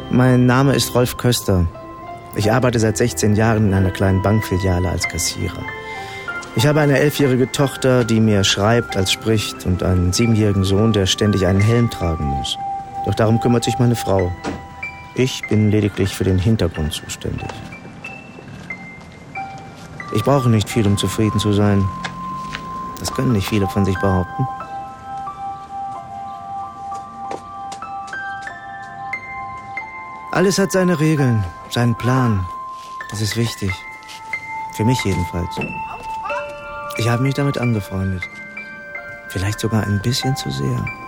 Mein Name ist Rolf Köster. Ich arbeite seit 16 Jahren in einer kleinen Bankfiliale als Kassierer. Ich habe eine 11-jährige Tochter, die mehr schreibt als spricht, und einen 7-jährigen Sohn, der ständig einen Helm tragen muss. Doch darum kümmert sich meine Frau. Ich bin lediglich für den Hintergrund zuständig. Ich brauche nicht viel, um zufrieden zu sein. Das können nicht viele von sich behaupten. Alles hat seine Regeln, seinen Plan. Das ist wichtig. Für mich jedenfalls. Ich habe mich damit angefreundet. Vielleicht sogar ein bisschen zu sehr.